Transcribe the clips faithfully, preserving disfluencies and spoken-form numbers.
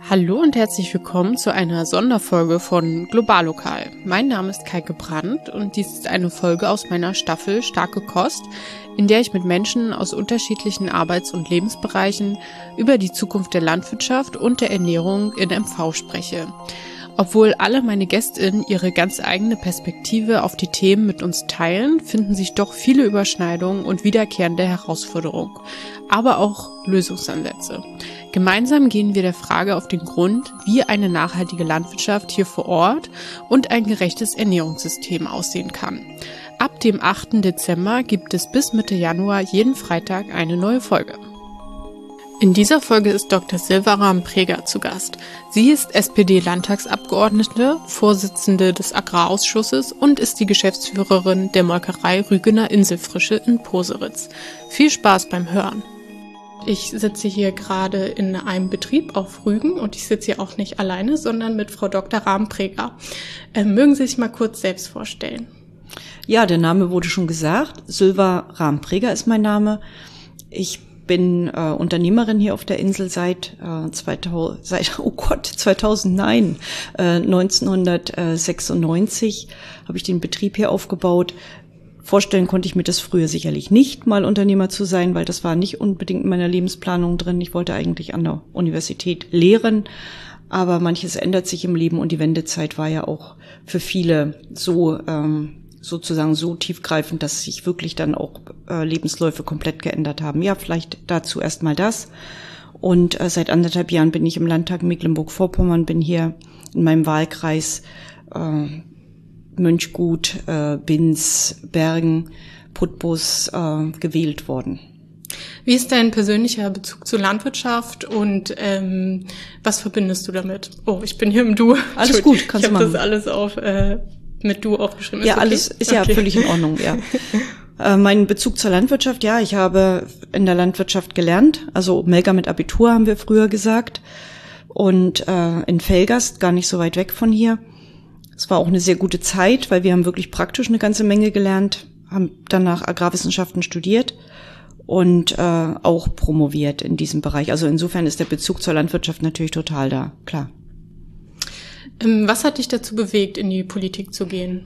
Hallo und herzlich willkommen zu einer Sonderfolge von Globallokal. Mein Name ist Kaike Brandt und dies ist eine Folge aus meiner Staffel Starke Kost, in der ich mit Menschen aus unterschiedlichen Arbeits- und Lebensbereichen über die Zukunft der Landwirtschaft und der Ernährung in M V spreche. Obwohl alle meine GästInnen ihre ganz eigene Perspektive auf die Themen mit uns teilen, finden sich doch viele Überschneidungen und wiederkehrende Herausforderungen, aber auch Lösungsansätze. Gemeinsam gehen wir der Frage auf den Grund, wie eine nachhaltige Landwirtschaft hier vor Ort und ein gerechtes Ernährungssystem aussehen kann. Ab dem achten Dezember gibt es bis Mitte Januar jeden Freitag eine neue Folge. In dieser Folge ist Doktor Silva Rahm-Preger zu Gast. Sie ist S P D-Landtagsabgeordnete, Vorsitzende des Agrarausschusses und ist die Geschäftsführerin der Molkerei Rügener Inselfrische in Poseritz. Viel Spaß beim Hören! Ich sitze hier gerade in einem Betrieb auf Rügen und ich sitze hier auch nicht alleine, sondern mit Frau Doktor Rahm-Preger. Äh, mögen Sie sich mal kurz selbst vorstellen? Ja, der Name wurde schon gesagt. Silva Rahm-Preger ist mein Name. Ich bin äh, Unternehmerin hier auf der Insel seit äh, zweitausend, seit oh Gott zweitausendneun, äh, neunzehnhundertsechsundneunzig habe ich den Betrieb hier aufgebaut. Vorstellen konnte ich mir das früher sicherlich nicht, mal Unternehmer zu sein, weil das war nicht unbedingt in meiner Lebensplanung drin. Ich wollte eigentlich an der Universität lehren, aber manches ändert sich im Leben und die Wendezeit war ja auch für viele so ähm, sozusagen so tiefgreifend, dass sich wirklich dann auch äh, Lebensläufe komplett geändert haben. Ja, vielleicht dazu erstmal das. Und äh, seit anderthalb Jahren bin ich im Landtag Mecklenburg-Vorpommern, bin hier in meinem Wahlkreis äh, Mönchgut, äh, Binz, Bergen, Putbus äh, gewählt worden. Wie ist dein persönlicher Bezug zur Landwirtschaft und ähm, was verbindest du damit? Oh, ich bin hier im Du. Alles gut, kannst du machen. Ich habe das alles auf äh, mit Du aufgeschrieben. Ist ja, okay? alles ist okay. Ja völlig in Ordnung, ja. äh, mein Bezug zur Landwirtschaft, ja, ich habe in der Landwirtschaft gelernt, also Melker mit Abitur haben wir früher gesagt und äh, in Velgast, gar nicht so weit weg von hier. Es war auch eine sehr gute Zeit, weil wir haben wirklich praktisch eine ganze Menge gelernt, haben danach Agrarwissenschaften studiert und äh, auch promoviert in diesem Bereich. Also insofern ist der Bezug zur Landwirtschaft natürlich total da, klar. Was hat dich dazu bewegt, in die Politik zu gehen?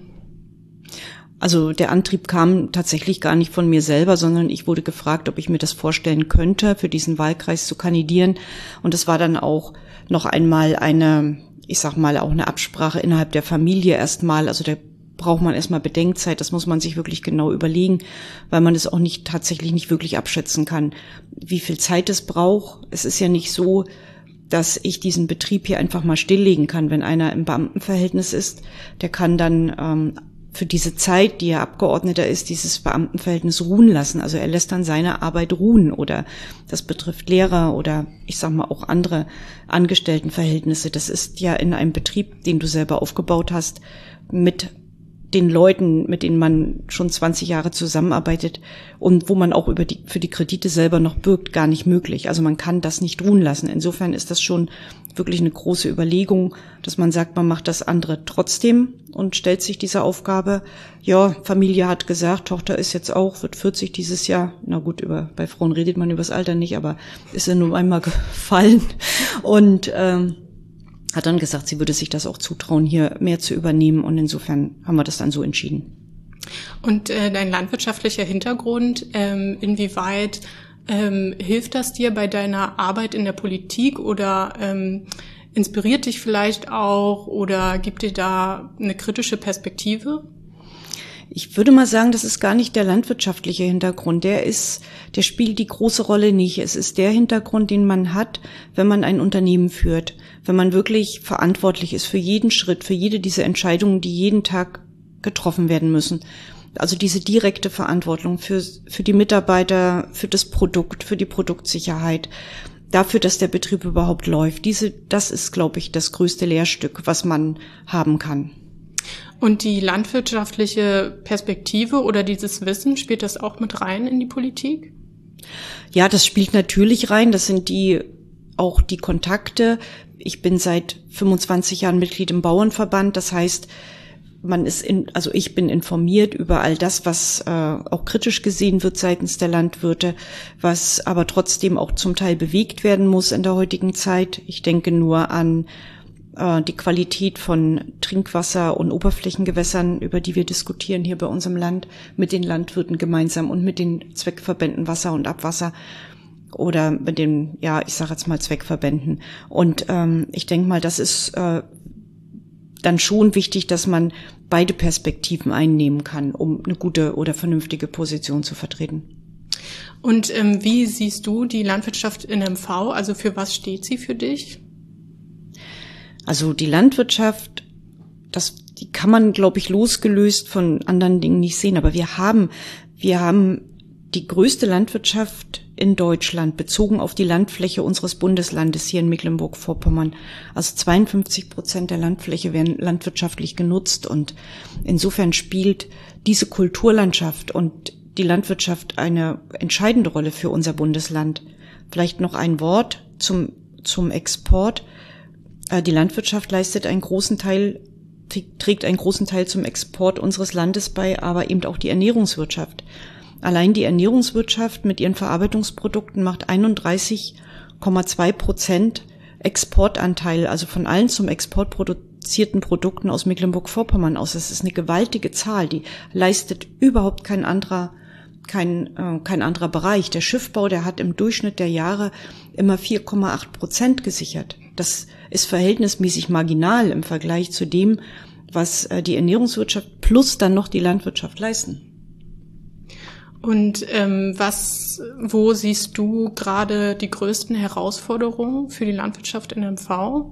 Also der Antrieb kam tatsächlich gar nicht von mir selber, sondern ich wurde gefragt, ob ich mir das vorstellen könnte, für diesen Wahlkreis zu kandidieren. Und es war dann auch noch einmal eine, ich sag mal, auch eine Absprache innerhalb der Familie erstmal. Also da braucht man erstmal Bedenkzeit, das muss man sich wirklich genau überlegen, weil man es auch nicht tatsächlich nicht wirklich abschätzen kann, wie viel Zeit es braucht. Es ist ja nicht so, dass ich diesen Betrieb hier einfach mal stilllegen kann. Wenn einer im Beamtenverhältnis ist, der kann dann ähm, für diese Zeit, die er Abgeordneter ist, dieses Beamtenverhältnis ruhen lassen. Also er lässt dann seine Arbeit ruhen oder das betrifft Lehrer oder ich sag mal auch andere Angestelltenverhältnisse. Das ist ja in einem Betrieb, den du selber aufgebaut hast, mit den Leuten, mit denen man schon zwanzig Jahre zusammenarbeitet und wo man auch über die, für die Kredite selber noch bürgt, gar nicht möglich. Also man kann das nicht ruhen lassen. Insofern ist das schon wirklich eine große Überlegung, dass man sagt, man macht das andere trotzdem und stellt sich dieser Aufgabe. Ja, Familie hat gesagt, Tochter ist jetzt auch, wird vierzig dieses Jahr. Na gut, über, bei Frauen redet man über das Alter nicht, aber ist ja nur einmal gefallen. Und, ähm, hat dann gesagt, sie würde sich das auch zutrauen, hier mehr zu übernehmen und insofern haben wir das dann so entschieden. Und äh, dein landwirtschaftlicher Hintergrund, ähm, inwieweit ähm, hilft das dir bei deiner Arbeit in der Politik oder ähm, inspiriert dich vielleicht auch oder gibt dir da eine kritische Perspektive? Ich würde mal sagen, das ist gar nicht der landwirtschaftliche Hintergrund. Der ist, der spielt die große Rolle nicht. Es ist der Hintergrund, den man hat, wenn man ein Unternehmen führt. Wenn man wirklich verantwortlich ist für jeden Schritt, für jede dieser Entscheidungen, die jeden Tag getroffen werden müssen. Also diese direkte Verantwortung für, für die Mitarbeiter, für das Produkt, für die Produktsicherheit, dafür, dass der Betrieb überhaupt läuft. Diese, das ist, glaube ich, das größte Lehrstück, was man haben kann. Und die landwirtschaftliche Perspektive oder dieses Wissen, spielt das auch mit rein in die Politik? Ja, das spielt natürlich rein. Das sind die, auch die Kontakte. Ich bin seit fünfundzwanzig Jahren Mitglied im Bauernverband. Das heißt, man ist in, also ich bin informiert über all das, was äh, auch kritisch gesehen wird seitens der Landwirte, was aber trotzdem auch zum Teil bewegt werden muss in der heutigen Zeit. Ich denke nur an äh, die Qualität von Trinkwasser und Oberflächengewässern, über die wir diskutieren hier bei unserem Land, mit den Landwirten gemeinsam und mit den Zweckverbänden Wasser und Abwasser oder mit den, ja, ich sage jetzt mal Zweckverbänden. Und ähm, ich denke mal, das ist äh, dann schon wichtig, dass man beide Perspektiven einnehmen kann, um eine gute oder vernünftige Position zu vertreten. Und ähm, wie siehst du die Landwirtschaft in M V? Also für was steht sie für dich? Also die Landwirtschaft, das, die kann man, glaube ich, losgelöst von anderen Dingen nicht sehen. Aber wir haben, wir haben die größte Landwirtschaft in Deutschland, bezogen auf die Landfläche unseres Bundeslandes hier in Mecklenburg-Vorpommern. Also zweiundfünfzig Prozent der Landfläche werden landwirtschaftlich genutzt und insofern spielt diese Kulturlandschaft und die Landwirtschaft eine entscheidende Rolle für unser Bundesland. Vielleicht noch ein Wort zum, zum Export. Die Landwirtschaft leistet einen großen Teil, trägt einen großen Teil zum Export unseres Landes bei, aber eben auch die Ernährungswirtschaft. Allein die Ernährungswirtschaft mit ihren Verarbeitungsprodukten macht einunddreißig Komma zwei Prozent Exportanteil, also von allen zum Export produzierten Produkten aus Mecklenburg-Vorpommern aus. Das ist eine gewaltige Zahl, die leistet überhaupt kein anderer, kein, äh, kein anderer Bereich. Der Schiffbau, der hat im Durchschnitt der Jahre immer vier Komma acht Prozent gesichert. Das ist verhältnismäßig marginal im Vergleich zu dem, was äh, die Ernährungswirtschaft plus dann noch die Landwirtschaft leisten. Und ähm, was, wo siehst du gerade die größten Herausforderungen für die Landwirtschaft in M V?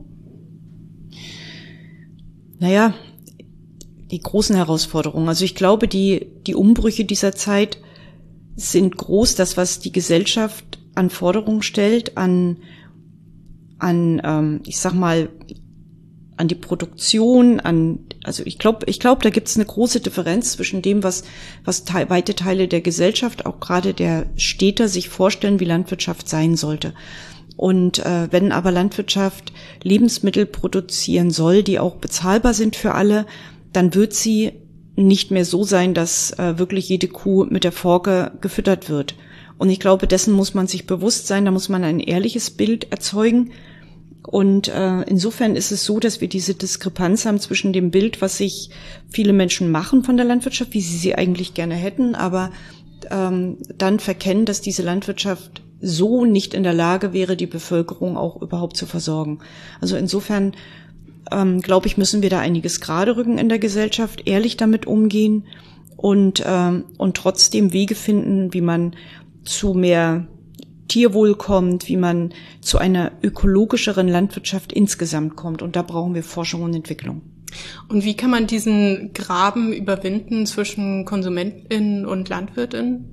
Naja, die großen Herausforderungen. Also ich glaube, die die Umbrüche dieser Zeit sind groß. Das, was die Gesellschaft an Forderungen stellt, an an ähm, ich sag mal an die Produktion, an, also ich glaube, ich glaube, da gibt es eine große Differenz zwischen dem, was was te- weite Teile der Gesellschaft, auch gerade der Städter, sich vorstellen, wie Landwirtschaft sein sollte. Und äh, wenn aber Landwirtschaft Lebensmittel produzieren soll, die auch bezahlbar sind für alle, dann wird sie nicht mehr so sein, dass äh, wirklich jede Kuh mit der Forke gefüttert wird. Und ich glaube, dessen muss man sich bewusst sein, da muss man ein ehrliches Bild erzeugen. Und äh, insofern ist es so, dass wir diese Diskrepanz haben zwischen dem Bild, was sich viele Menschen machen von der Landwirtschaft, wie sie sie eigentlich gerne hätten, aber ähm, dann verkennen, dass diese Landwirtschaft so nicht in der Lage wäre, die Bevölkerung auch überhaupt zu versorgen. Also insofern, ähm, glaube ich, müssen wir da einiges gerade rücken in der Gesellschaft, ehrlich damit umgehen und ähm, und trotzdem Wege finden, wie man zu mehr Tierwohl kommt, wie man zu einer ökologischeren Landwirtschaft insgesamt kommt. Und da brauchen wir Forschung und Entwicklung. Und wie kann man diesen Graben überwinden zwischen KonsumentInnen und LandwirtInnen?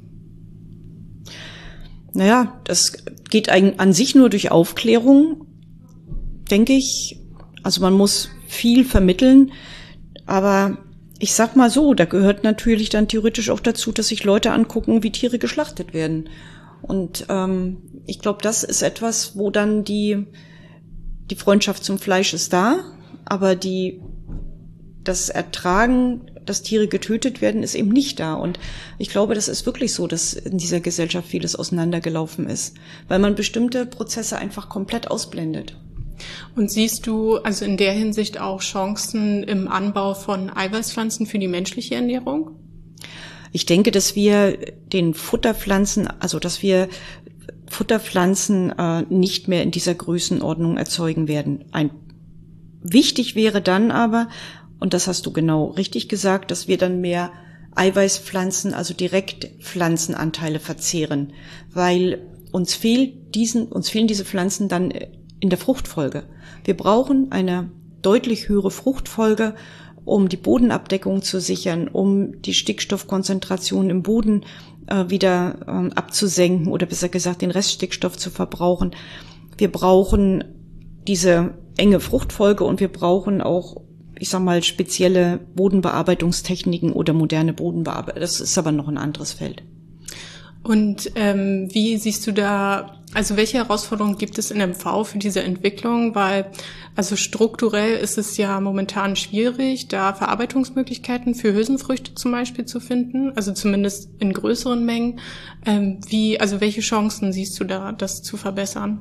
Naja, das geht an sich nur durch Aufklärung, denke ich. Also man muss viel vermitteln, aber ich sag mal so, da gehört natürlich dann theoretisch auch dazu, dass sich Leute angucken, wie Tiere geschlachtet werden. Und ähm, ich glaube, das ist etwas, wo dann die die Freundschaft zum Fleisch ist da, aber die das Ertragen, dass Tiere getötet werden, ist eben nicht da. Und ich glaube, das ist wirklich so, dass in dieser Gesellschaft vieles auseinandergelaufen ist, weil man bestimmte Prozesse einfach komplett ausblendet. Und siehst du also in der Hinsicht auch Chancen im Anbau von Eiweißpflanzen für die menschliche Ernährung? Ich denke, dass wir den Futterpflanzen, also dass wir Futterpflanzen äh, nicht mehr in dieser Größenordnung erzeugen werden. Ein, wichtig wäre dann aber, und das hast du genau richtig gesagt, dass wir dann mehr Eiweißpflanzen, also direkt Pflanzenanteile verzehren, weil uns fehlt diesen, uns fehlen diese Pflanzen dann in der Fruchtfolge. Wir brauchen eine deutlich höhere Fruchtfolge, um die Bodenabdeckung zu sichern, um die Stickstoffkonzentration im Boden äh, wieder ähm, abzusenken oder besser gesagt den Reststickstoff zu verbrauchen. Wir brauchen diese enge Fruchtfolge und wir brauchen auch, ich sag mal, spezielle Bodenbearbeitungstechniken oder moderne Bodenbearbeitung. Das ist aber noch ein anderes Feld. Und ähm, wie siehst du da Also welche Herausforderungen gibt es in M V für diese Entwicklung? Weil also strukturell ist es ja momentan schwierig, da Verarbeitungsmöglichkeiten für Hülsenfrüchte zum Beispiel zu finden, also zumindest in größeren Mengen. Ähm, wie, also welche Chancen siehst du da, das zu verbessern?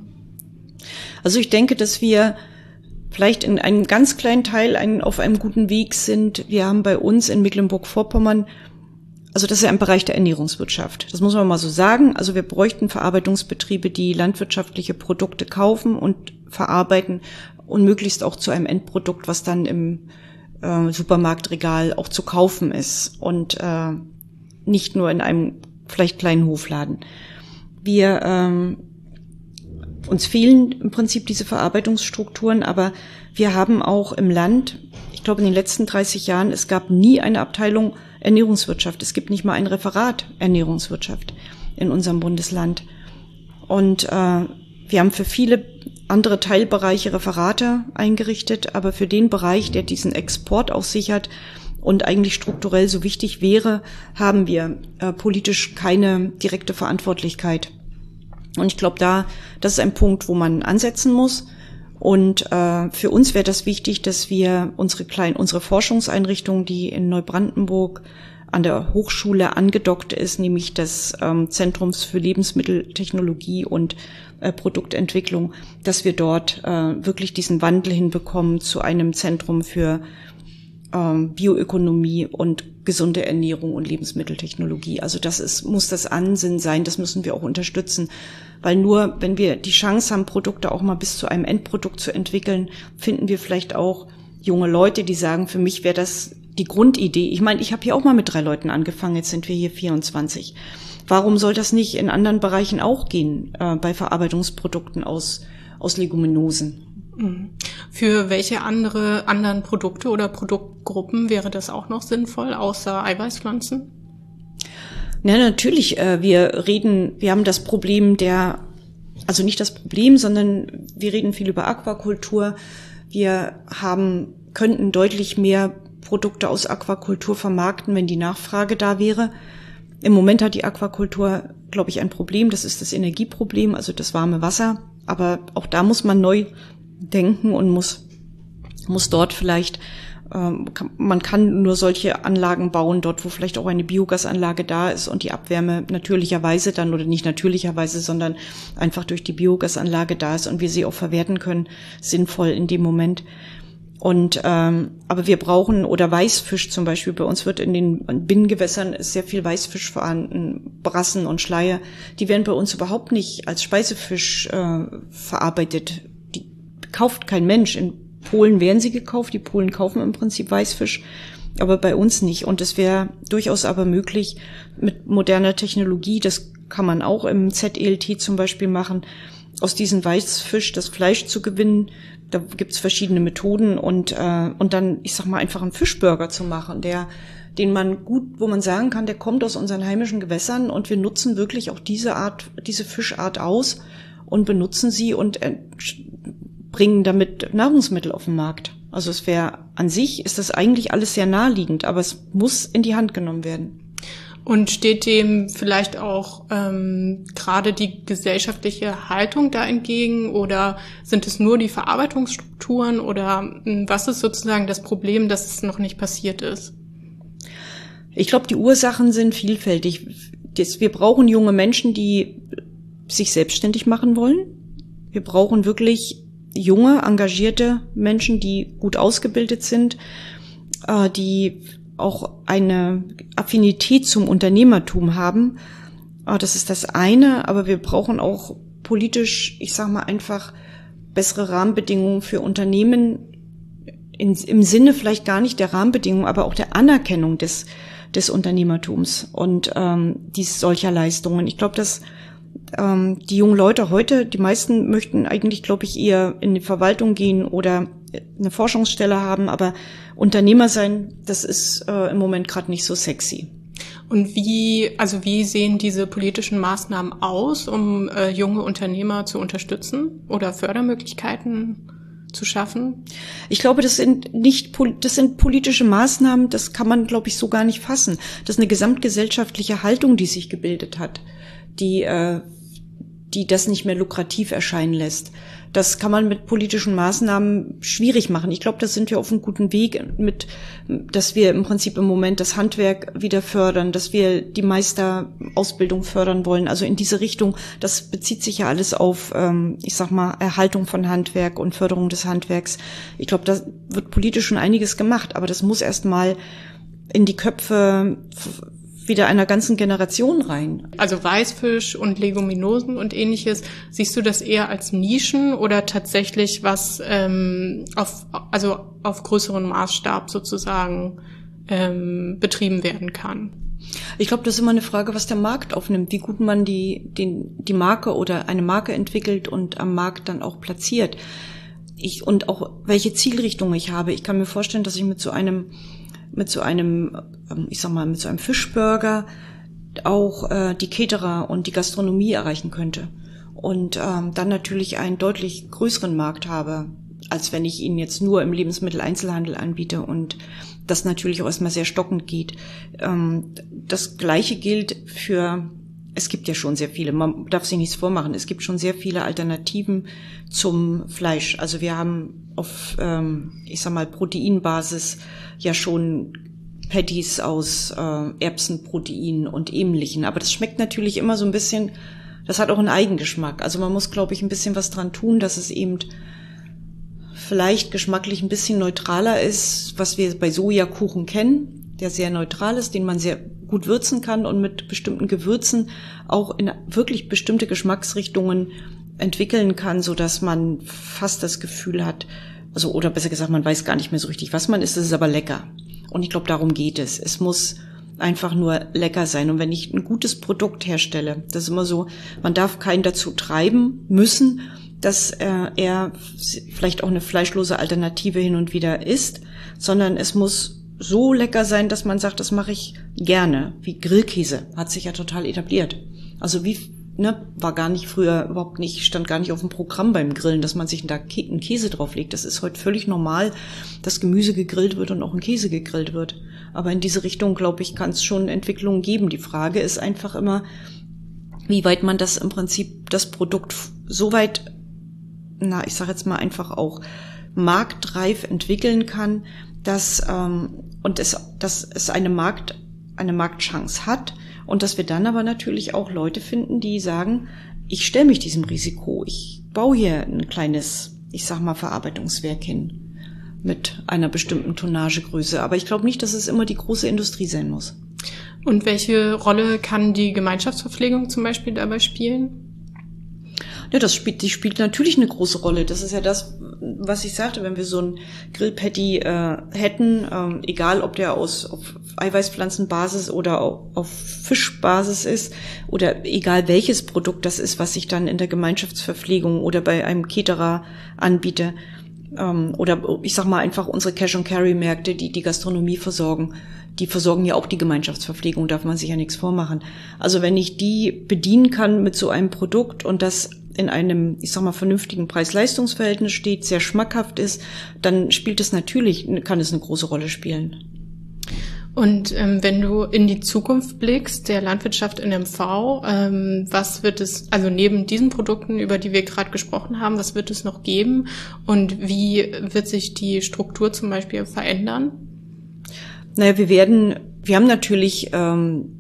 Also ich denke, dass wir vielleicht in einem ganz kleinen Teil einen, auf einem guten Weg sind. Wir haben bei uns in Mecklenburg-Vorpommern, also das ist ja ein Bereich der Ernährungswirtschaft. Das muss man mal so sagen. Also wir bräuchten Verarbeitungsbetriebe, die landwirtschaftliche Produkte kaufen und verarbeiten und möglichst auch zu einem Endprodukt, was dann im äh, Supermarktregal auch zu kaufen ist und äh, nicht nur in einem vielleicht kleinen Hofladen. Wir ähm, uns fehlen im Prinzip diese Verarbeitungsstrukturen, aber wir haben auch im Land, ich glaube in den letzten dreißig Jahren, es gab nie eine Abteilung Ernährungswirtschaft. Es gibt nicht mal ein Referat Ernährungswirtschaft in unserem Bundesland. Und äh, wir haben für viele andere Teilbereiche Referate eingerichtet, aber für den Bereich, der diesen Export auch sichert und eigentlich strukturell so wichtig wäre, haben wir äh, politisch keine direkte Verantwortlichkeit. Und ich glaube, da, das ist ein Punkt, wo man ansetzen muss. Und äh, für uns wäre das wichtig, dass wir unsere kleinen, unsere Forschungseinrichtung, die in Neubrandenburg an der Hochschule angedockt ist, nämlich das ähm, Zentrums für Lebensmitteltechnologie und äh, Produktentwicklung, dass wir dort äh, wirklich diesen Wandel hinbekommen zu einem Zentrum für ähm, Bioökonomie und gesunde Ernährung und Lebensmitteltechnologie. Also das ist, muss das Ansinnen sein, das müssen wir auch unterstützen. Weil nur, wenn wir die Chance haben, Produkte auch mal bis zu einem Endprodukt zu entwickeln, finden wir vielleicht auch junge Leute, die sagen, für mich wäre das die Grundidee. Ich meine, ich habe hier auch mal mit drei Leuten angefangen, jetzt sind wir hier vierundzwanzig. Warum soll das nicht in anderen Bereichen auch gehen, äh, bei Verarbeitungsprodukten aus, aus Leguminosen? Für welche andere anderen Produkte oder Produktgruppen wäre das auch noch sinnvoll, außer Eiweißpflanzen? Ja, natürlich. Äh, wir reden, wir haben das Problem der, also nicht das Problem, sondern wir reden viel über Aquakultur. Wir haben, könnten deutlich mehr Produkte aus Aquakultur vermarkten, wenn die Nachfrage da wäre. Im Moment hat die Aquakultur, glaube ich, ein Problem. Das ist das Energieproblem, also das warme Wasser. Aber auch da muss man neu denken und muss, muss dort vielleicht, ähm, kann, man kann nur solche Anlagen bauen, dort wo vielleicht auch eine Biogasanlage da ist und die Abwärme natürlicherweise dann, oder nicht natürlicherweise, sondern einfach durch die Biogasanlage da ist und wir sie auch verwerten können, sinnvoll in dem Moment. Und ähm, aber wir brauchen, oder Weißfisch zum Beispiel, bei uns wird in den Binnengewässern ist sehr viel Weißfisch vorhanden, Brassen und Schleie, die werden bei uns überhaupt nicht als Speisefisch äh, verarbeitet. Die kauft kein Mensch. In Polen werden sie gekauft, die Polen kaufen im Prinzip Weißfisch, aber bei uns nicht. Und es wäre durchaus aber möglich mit moderner Technologie, das kann man auch im Z E L T zum Beispiel machen, aus diesem Weißfisch das Fleisch zu gewinnen. Da gibt's verschiedene Methoden und äh, und dann, ich sag mal, einfach einen Fischburger zu machen, der, den man gut, wo man sagen kann, der kommt aus unseren heimischen Gewässern und wir nutzen wirklich auch diese Art, diese Fischart aus und benutzen sie und äh, bringen damit Nahrungsmittel auf den Markt. Also es wäre an sich ist das eigentlich alles sehr naheliegend, aber es muss in die Hand genommen werden. Und steht dem vielleicht auch ähm, gerade die gesellschaftliche Haltung da entgegen oder sind es nur die Verarbeitungsstrukturen oder mh, was ist sozusagen das Problem, dass es noch nicht passiert ist? Ich glaube, die Ursachen sind vielfältig. Wir brauchen junge Menschen, die sich selbstständig machen wollen. Wir brauchen wirklich junge, engagierte Menschen, die gut ausgebildet sind, äh, die auch eine Affinität zum Unternehmertum haben. Das ist das eine, aber wir brauchen auch politisch, ich sag mal einfach, bessere Rahmenbedingungen für Unternehmen in, im Sinne vielleicht gar nicht der Rahmenbedingungen, aber auch der Anerkennung des, des Unternehmertums und ähm, dies solcher Leistungen. Ich glaube, dass ähm, die jungen Leute heute, die meisten möchten eigentlich, glaube ich, eher in die Verwaltung gehen oder eine Forschungsstelle haben, aber Unternehmer sein, das ist äh, im Moment gerade nicht so sexy. Und wie, also wie sehen diese politischen Maßnahmen aus, um äh, junge Unternehmer zu unterstützen oder Fördermöglichkeiten zu schaffen? Ich glaube, das sind nicht, das sind politische Maßnahmen, das kann man, glaube ich, so gar nicht fassen. Das ist eine gesamtgesellschaftliche Haltung, die sich gebildet hat, die äh, die das nicht mehr lukrativ erscheinen lässt. Das kann man mit politischen Maßnahmen schwierig machen. Ich glaube, da sind wir auf einem guten Weg, mit, dass wir im Prinzip im Moment das Handwerk wieder fördern, dass wir die Meisterausbildung fördern wollen. Also in diese Richtung, das bezieht sich ja alles auf, ich sag mal, Erhaltung von Handwerk und Förderung des Handwerks. Ich glaube, da wird politisch schon einiges gemacht, aber das muss erst mal in die Köpfe wieder einer ganzen Generation rein. Also Weißfisch und Leguminosen und ähnliches, siehst du das eher als Nischen oder tatsächlich was ähm, auf also auf größeren Maßstab sozusagen ähm, betrieben werden kann? Ich glaube, das ist immer eine Frage, was der Markt aufnimmt, wie gut man die den, die Marke oder eine Marke entwickelt und am Markt dann auch platziert. Ich und auch welche Zielrichtung ich habe. Ich kann mir vorstellen, dass ich mit so einem mit so einem, ich sag mal, mit so einem Fischburger auch äh, die Caterer und die Gastronomie erreichen könnte. Und ähm, dann natürlich einen deutlich größeren Markt habe, als wenn ich ihn jetzt nur im Lebensmitteleinzelhandel anbiete und das natürlich auch erstmal sehr stockend geht. Ähm, das Gleiche gilt für, es gibt ja schon sehr viele, man darf sich nichts vormachen, es gibt schon sehr viele Alternativen zum Fleisch. Also wir haben auf, ähm, ich sag mal, Proteinbasis ja schon Patties aus äh, Erbsenprotein und ähnlichen. Aber das schmeckt natürlich immer so ein bisschen, das hat auch einen Eigengeschmack. Also man muss, glaube ich, ein bisschen was dran tun, dass es eben vielleicht geschmacklich ein bisschen neutraler ist, was wir bei Sojakuchen kennen, der sehr neutral ist, den man sehr gut würzen kann und mit bestimmten Gewürzen auch in wirklich bestimmte Geschmacksrichtungen entwickeln kann, so dass man fast das Gefühl hat, also oder besser gesagt, man weiß gar nicht mehr so richtig, was man isst, es ist aber lecker. Und ich glaube, darum geht es. Es muss einfach nur lecker sein. Und wenn ich ein gutes Produkt herstelle, das ist immer so, man darf keinen dazu treiben müssen, dass äh, er vielleicht auch eine fleischlose Alternative hin und wieder isst, sondern es muss so lecker sein, dass man sagt, das mache ich gerne. Wie Grillkäse hat sich ja total etabliert. Also wie Ne, war gar nicht früher überhaupt nicht, stand gar nicht auf dem Programm beim Grillen, dass man sich da einen Käse drauflegt. Das ist heute völlig normal, dass Gemüse gegrillt wird und auch ein Käse gegrillt wird. Aber in diese Richtung, glaube ich, kann es schon Entwicklungen geben. Die Frage ist einfach immer, wie weit man das im Prinzip, das Produkt so weit, na, ich sage jetzt mal einfach auch marktreif entwickeln kann, dass ähm, und es, dass es eine Markt, eine Marktchance hat. Und dass wir dann aber natürlich auch Leute finden, die sagen, ich stelle mich diesem Risiko, ich baue hier ein kleines, ich sag mal, Verarbeitungswerk hin mit einer bestimmten Tonnagegröße. Aber ich glaube nicht, dass es immer die große Industrie sein muss. Und welche Rolle kann die Gemeinschaftsverpflegung zum Beispiel dabei spielen? Ja, das spielt, die spielt natürlich eine große Rolle. Das ist ja das, was ich sagte, wenn wir so ein Grillpatty äh, hätten, ähm, egal ob der aus auf Eiweißpflanzenbasis oder auf, auf Fischbasis ist oder egal welches Produkt das ist, was ich dann in der Gemeinschaftsverpflegung oder bei einem Caterer anbiete, ähm, oder ich sag mal einfach unsere Cash-and-Carry-Märkte, die die Gastronomie versorgen, die versorgen ja auch die Gemeinschaftsverpflegung, darf man sich ja nichts vormachen. Also wenn ich die bedienen kann mit so einem Produkt und das in einem, ich sag mal, vernünftigen Preis-Leistungs-Verhältnis steht, sehr schmackhaft ist, dann spielt es natürlich, kann es eine große Rolle spielen. Und ähm, wenn du in die Zukunft blickst, der Landwirtschaft in M V, ähm, was wird es, also neben diesen Produkten, über die wir gerade gesprochen haben, was wird es noch geben und wie wird sich die Struktur zum Beispiel verändern? Naja, wir werden, wir haben natürlich ähm,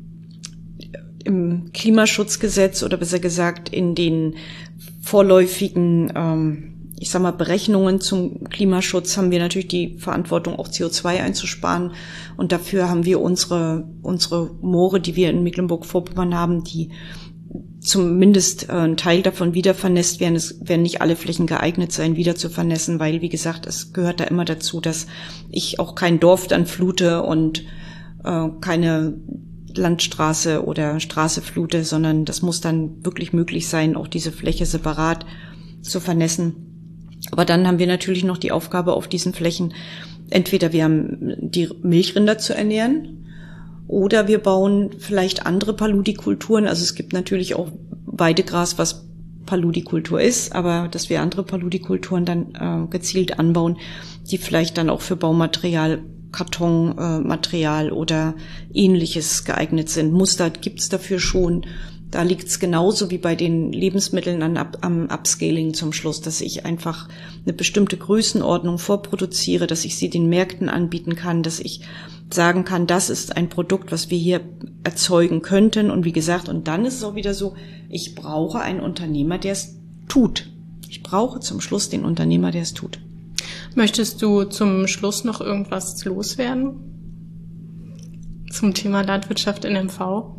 im Klimaschutzgesetz oder besser gesagt in den vorläufigen, ähm, ich sag mal, Berechnungen zum Klimaschutz haben wir natürlich die Verantwortung, auch C O zwei einzusparen. Und dafür haben wir unsere unsere Moore, die wir in Mecklenburg-Vorpommern haben, die zumindest äh, ein Teil davon wieder vernässt werden. Es werden nicht alle Flächen geeignet sein, wieder zu vernässen, weil, wie gesagt, es gehört da immer dazu, dass ich auch kein Dorf dann flute und äh, keine Landstraße oder Straße flute, sondern das muss dann wirklich möglich sein, auch diese Fläche separat zu vernässen. Aber dann haben wir natürlich noch die Aufgabe auf diesen Flächen, entweder wir haben die Milchrinder zu ernähren oder wir bauen vielleicht andere Paludikulturen. Also es gibt natürlich auch Weidegras, was Paludikultur ist, aber dass wir andere Paludikulturen dann äh, gezielt anbauen, die vielleicht dann auch für Baumaterial, Kartonmaterial äh, oder ähnliches geeignet sind. Muster gibt's dafür schon. Da liegt es genauso wie bei den Lebensmitteln an, am Upscaling zum Schluss, dass ich einfach eine bestimmte Größenordnung vorproduziere, dass ich sie den Märkten anbieten kann, dass ich sagen kann, das ist ein Produkt, was wir hier erzeugen könnten. Und wie gesagt, und dann ist es auch wieder so, ich brauche einen Unternehmer, der es tut. Ich brauche zum Schluss den Unternehmer, der es tut. Möchtest du zum Schluss noch irgendwas loswerden zum Thema Landwirtschaft in M V?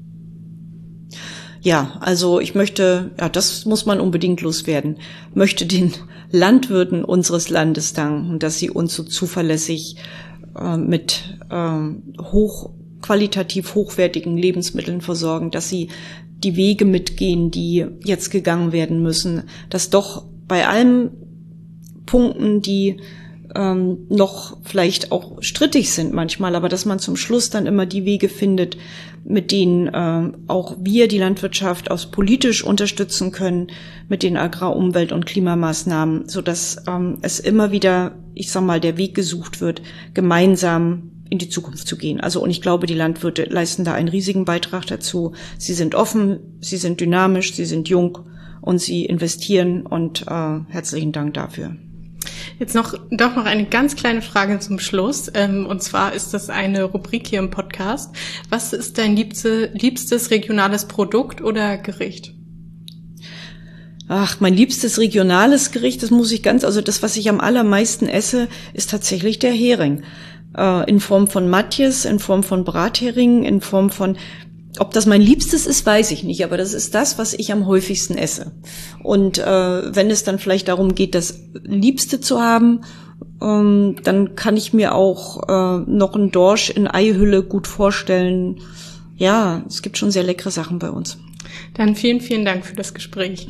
Ja, also ich möchte, ja, das muss man unbedingt loswerden, möchte den Landwirten unseres Landes danken, dass sie uns so zuverlässig äh, mit äh, hochqualitativ hochwertigen Lebensmitteln versorgen, dass sie die Wege mitgehen, die jetzt gegangen werden müssen, dass doch bei allen Punkten, die ähm, noch vielleicht auch strittig sind manchmal, aber dass man zum Schluss dann immer die Wege findet, mit denen äh, auch wir die Landwirtschaft aus politisch unterstützen können, mit den Agrar-, Umwelt- und Klimamaßnahmen, so dass ähm, es immer wieder, ich sag mal, der Weg gesucht wird, gemeinsam in die Zukunft zu gehen. Also, und ich glaube, die Landwirte leisten da einen riesigen Beitrag dazu. Sie sind offen, sie sind dynamisch, sie sind jung und sie investieren und äh, herzlichen Dank dafür. Jetzt noch doch noch eine ganz kleine Frage zum Schluss. Ähm, und zwar ist das eine Rubrik hier im Podcast. Was ist dein liebste, liebstes regionales Produkt oder Gericht? Ach, mein liebstes regionales Gericht, das muss ich ganz, also das, was ich am allermeisten esse, ist tatsächlich der Hering. Äh, in Form von Matjes, in Form von Brathering, in Form von, ob das mein Liebstes ist, weiß ich nicht, aber das ist das, was ich am häufigsten esse. Und äh, wenn es dann vielleicht darum geht, das Liebste zu haben, ähm, dann kann ich mir auch äh, noch einen Dorsch in Eihülle gut vorstellen. Ja, es gibt schon sehr leckere Sachen bei uns. Dann vielen, vielen Dank für das Gespräch.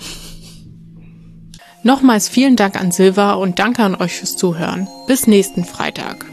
Nochmals vielen Dank an Silva und danke an euch fürs Zuhören. Bis nächsten Freitag.